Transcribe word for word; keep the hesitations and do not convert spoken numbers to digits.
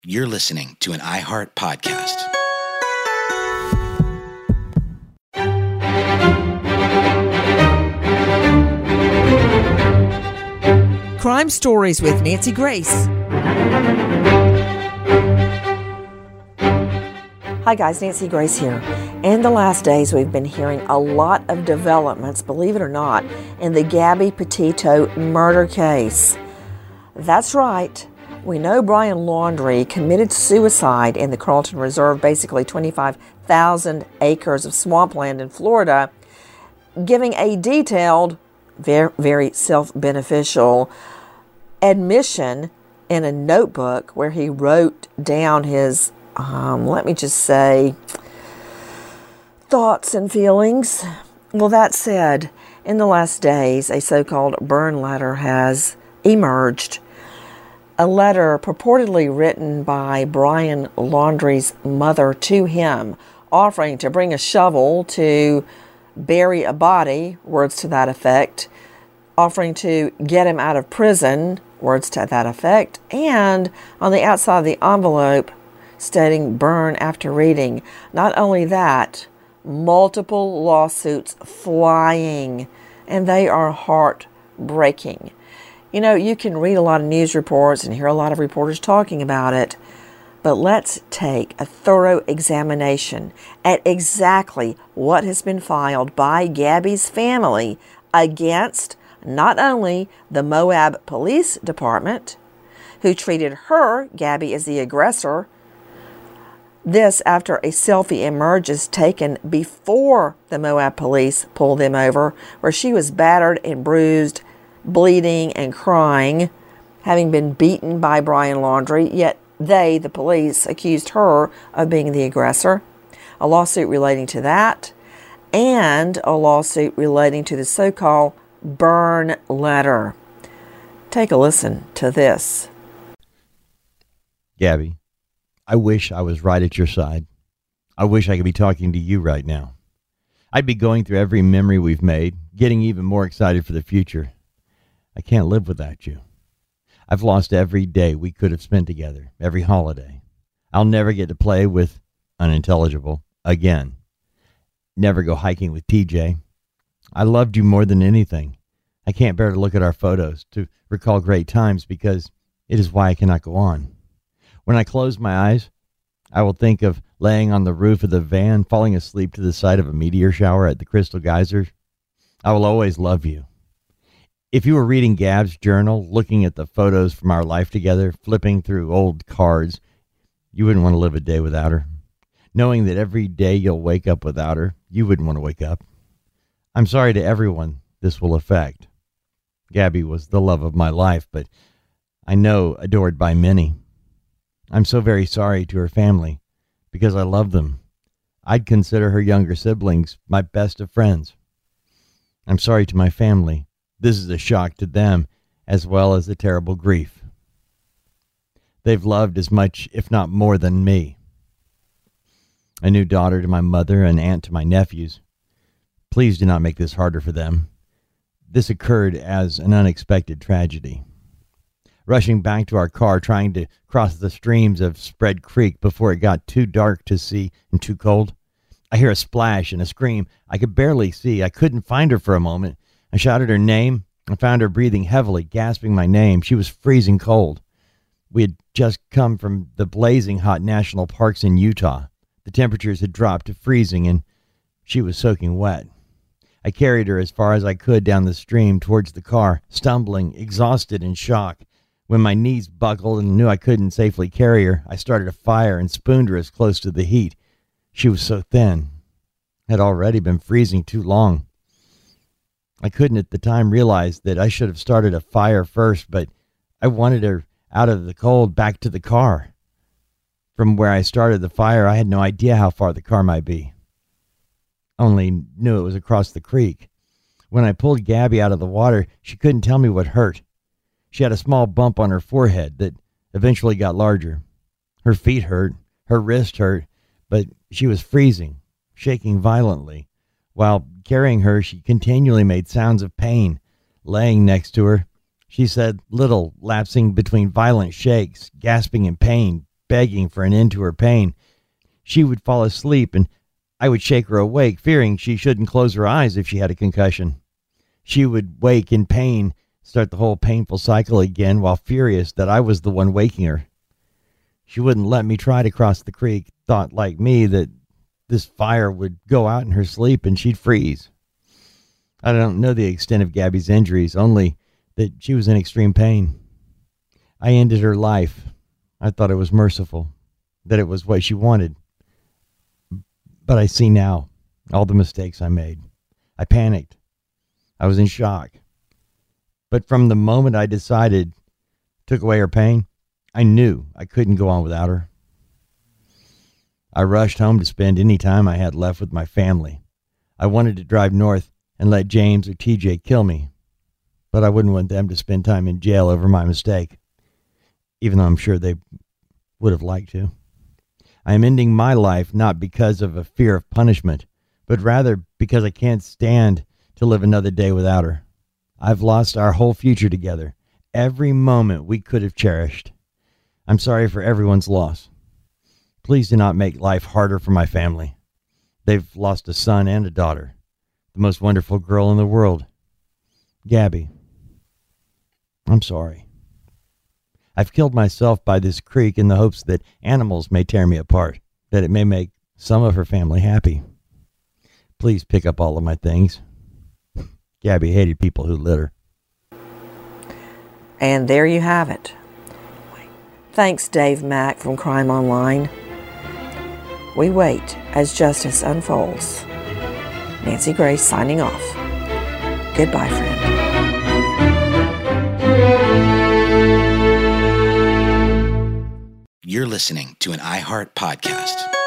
You're listening to an iHeart podcast. Crime Stories with Nancy Grace. Hi guys, Nancy Grace here. In the last days, we've been hearing a lot of developments, believe it or not, in the Gabby Petito murder case. That's right. We know Brian Laundrie committed suicide in the Carlton Reserve, basically twenty-five thousand acres of swampland in Florida, giving a detailed, very, very self-beneficial admission in a notebook where he wrote down his, um, let me just say, thoughts and feelings. Well, that said, in the last days, a so-called burn letter has emerged. A letter purportedly written by Brian Laundrie's mother to him, offering to bring a shovel to bury a body, words to that effect, offering to get him out of prison, words to that effect, and on the outside of the envelope stating burn after reading. Not only that, multiple lawsuits flying, and they are heartbreaking. You know, you can read a lot of news reports and hear a lot of reporters talking about it, but let's take a thorough examination at exactly what has been filed by Gabby's family against not only the Moab Police Department, who treated her, Gabby, as the aggressor. This after a selfie emerges taken before the Moab police pulled them over, where she was battered and bruised, bleeding and crying, having been beaten by Brian Laundrie, yet they, the police, accused her of being the aggressor. A lawsuit relating to that, and a lawsuit relating to the so-called burn letter. Take a listen to this. Gabby, I wish I was right at your side. I wish I could be talking to you right now. I'd be going through every memory we've made, getting even more excited for the future. I can't live without you. I've lost every day we could have spent together, every holiday. I'll never get to play with unintelligible again. Never go hiking with T J. I loved you more than anything. I can't bear to look at our photos, to recall great times, because it is why I cannot go on. When I close my eyes, I will think of laying on the roof of the van, falling asleep to the side of a meteor shower at the Crystal Geysers. I will always love you. If you were reading Gab's journal, looking at the photos from our life together, flipping through old cards, you wouldn't want to live a day without her. Knowing that every day you'll wake up without her, you wouldn't want to wake up. I'm sorry to everyone this will affect. Gabby was the love of my life, but I know adored by many. I'm so very sorry to her family, because I love them. I'd consider her younger siblings my best of friends. I'm sorry to my family. This is a shock to them, as well as a terrible grief. They've loved as much, if not more, than me. A new daughter to my mother, an aunt to my nephews. Please do not make this harder for them. This occurred as an unexpected tragedy. Rushing back to our car, trying to cross the streams of Spread Creek before it got too dark to see and too cold, I hear a splash and a scream I could barely see. I couldn't find her for a moment. I shouted her name and found her breathing heavily, gasping my name. She was freezing cold. We had just come from the blazing hot national parks in Utah. The temperatures had dropped to freezing, and she was soaking wet. I carried her as far as I could down the stream towards the car, stumbling, exhausted, in shock. When my knees buckled and knew I couldn't safely carry her, I started a fire and spooned her as close to the heat. She was so thin, had already been freezing too long. I couldn't at the time realize that I should have started a fire first, but I wanted her out of the cold back to the car. From where I started the fire, I had no idea how far the car might be. Only knew it was across the creek. When I pulled Gabby out of the water, she couldn't tell me what hurt. She had a small bump on her forehead that eventually got larger. Her feet hurt, her wrist hurt, but she was freezing, shaking violently. While carrying her, she continually made sounds of pain. Laying next to her, she said little, lapsing between violent shakes, gasping in pain, begging for an end to her pain. She would fall asleep, and I would shake her awake, fearing she shouldn't close her eyes if she had a concussion. She would wake in pain, start the whole painful cycle again, while furious that I was the one waking her. She wouldn't let me try to cross the creek, thought like me that this fire would go out in her sleep and she'd freeze. I don't know the extent of Gabby's injuries, only that she was in extreme pain. I ended her life. I thought it was merciful, that it was what she wanted. But I see now all the mistakes I made. I panicked. I was in shock. But from the moment I decided, took away her pain, I knew I couldn't go on without her. I rushed home to spend any time I had left with my family. I wanted to drive north and let James or T J kill me, but I wouldn't want them to spend time in jail over my mistake, even though I'm sure they would have liked to. I am ending my life not because of a fear of punishment, but rather because I can't stand to live another day without her. I've lost our whole future together, every moment we could have cherished. I'm sorry for everyone's loss. Please do not make life harder for my family. They've lost a son and a daughter, the most wonderful girl in the world. Gabby, I'm sorry. I've killed myself by this creek in the hopes that animals may tear me apart, that it may make some of her family happy. Please pick up all of my things. Gabby hated people who litter. And there you have it. Thanks, Dave Mack from Crime Online. We wait as justice unfolds. Nancy Grace signing off. Goodbye, friend. You're listening to an iHeart podcast.